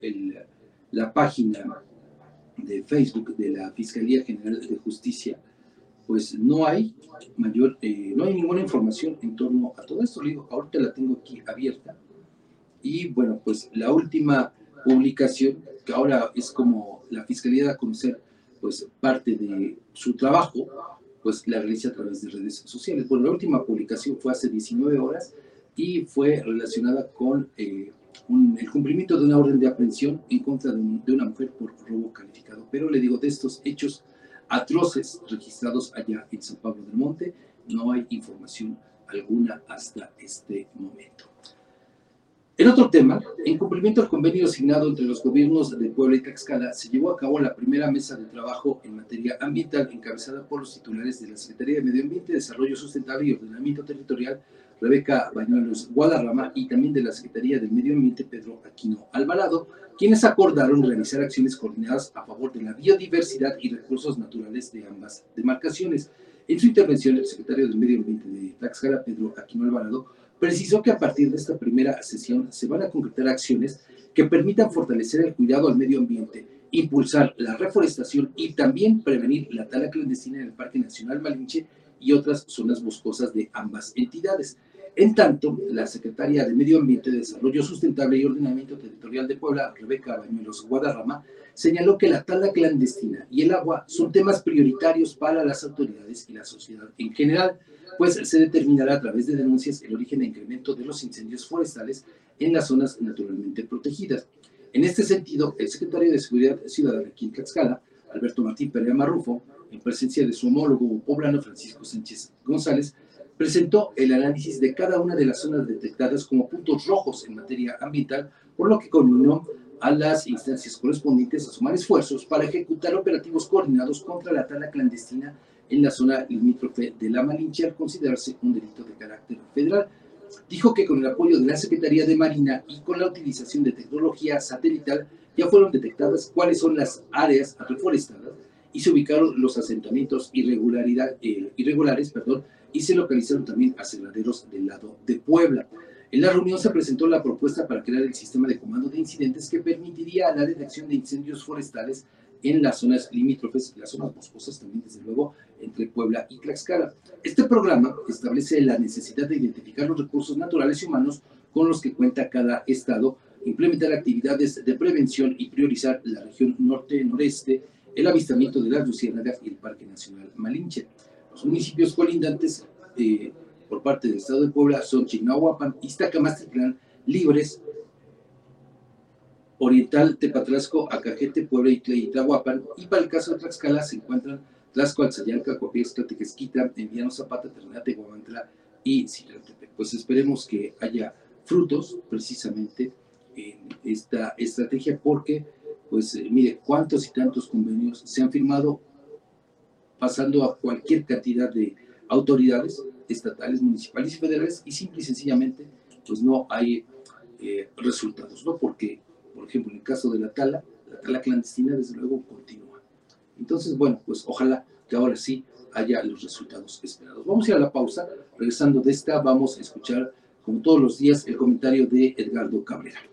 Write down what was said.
el, la página de Facebook de la Fiscalía General de Justicia, pues no hay no hay ninguna información en torno a todo esto. Le digo, ahorita la tengo aquí abierta. Y bueno, pues la última publicación, que ahora es como la Fiscalía da a conocer, pues parte de su trabajo, pues la realiza a través de redes sociales. Bueno, la última publicación fue hace 19 horas y fue relacionada con el cumplimiento de una orden de aprehensión en contra de una mujer por robo calificado. Pero le digo, de estos hechos atroces registrados allá en San Pablo del Monte, no hay información alguna hasta este momento. En otro tema, en cumplimiento al convenio asignado entre los gobiernos de Puebla y Tlaxcala, se llevó a cabo la primera mesa de trabajo en materia ambiental encabezada por los titulares de la Secretaría de Medio Ambiente, Desarrollo Sustentable y Ordenamiento Territorial, Rebeca Bañuelos Guadarrama, y también de la Secretaría del Medio Ambiente, Pedro Aquino Alvarado, quienes acordaron realizar acciones coordinadas a favor de la biodiversidad y recursos naturales de ambas demarcaciones. En su intervención, el secretario del Medio Ambiente de Tlaxcala, Pedro Aquino Alvarado, precisó que a partir de esta primera sesión se van a concretar acciones que permitan fortalecer el cuidado al medio ambiente, impulsar la reforestación y también prevenir la tala clandestina en el Parque Nacional Malinche y otras zonas boscosas de ambas entidades. En tanto, la secretaria de Medio Ambiente, Desarrollo Sustentable y Ordenamiento Territorial de Puebla, Rebeca Bañuelos Guadarrama, señaló que la tala clandestina y el agua son temas prioritarios para las autoridades y la sociedad en general, pues se determinará a través de denuncias el origen e incremento de los incendios forestales en las zonas naturalmente protegidas. En este sentido, el secretario de Seguridad Ciudadana aquí en Tlaxcala, Alberto Martín Perea Marrufo, en presencia de su homólogo poblano Francisco Sánchez González, presentó el análisis de cada una de las zonas detectadas como puntos rojos en materia ambiental, por lo que conminó a las instancias correspondientes a sumar esfuerzos para ejecutar operativos coordinados contra la tala clandestina en la zona limítrofe de la Malinche, al considerarse un delito de carácter federal. Dijo que con el apoyo de la Secretaría de Marina y con la utilización de tecnología satelital ya fueron detectadas cuáles son las áreas reforestadas y se ubicaron los asentamientos irregulares, y se localizaron también aserraderos del lado de Puebla. En la reunión se presentó la propuesta para crear el sistema de comando de incidentes que permitiría la detección de incendios forestales en las zonas limítrofes, las zonas boscosas también, desde luego, entre Puebla y Tlaxcala. Este programa establece la necesidad de identificar los recursos naturales y humanos con los que cuenta cada estado, implementar actividades de prevención y priorizar la región norte-noreste, el avistamiento de las luciérnagas y el Parque Nacional Malinche. Los municipios colindantes por parte del estado de Puebla son Chignahuapan, Iztacamastitlán, Libres, Oriental, Tepatlasco, Acajete, Puebla y Tlahuapan, y para el caso de Tlaxcala se encuentran Tlaxco, Alzayalca, Copiextla, Tequesquita, Emiliano Zapata, Ternate, Guamantla y Silantepec. Pues esperemos que haya frutos precisamente en esta estrategia, porque pues mire cuántos y tantos convenios se han firmado pasando a cualquier cantidad de autoridades estatales, municipales y federales, y simple y sencillamente pues no hay resultados, ¿no? Porque, por ejemplo, en el caso de la tala clandestina desde luego continúa. Entonces, bueno, pues ojalá que ahora sí haya los resultados esperados. Vamos a ir a la pausa. Regresando de esta, vamos a escuchar, como todos los días, el comentario de Edgardo Cabrera.